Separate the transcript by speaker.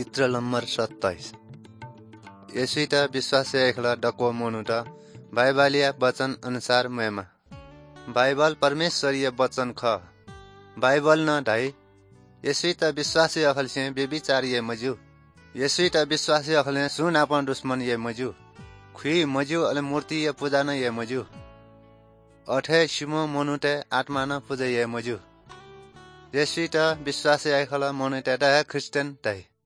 Speaker 1: चित्र नंबर 27 येसुईटा विश्वास एकला डको मोनुटा बाइबलिया वचन अनुसार मेमा बाइबल परमेश्वरीय वचन ख बाइबल न ढाई येसुईटा विश्वासी अखल से बेविचार ये मजू येसुईटा विश्वासी अखल सुन आपन दुश्मन ये मजू खुई मजू अले मूर्ति ये पूजा न ये मजू अठे शिमो मोनुटे आत्मा न पूजा ये मजू येसुईटा विश्वासी एकला मोनुटे ढा क्रिस्चियन ढाई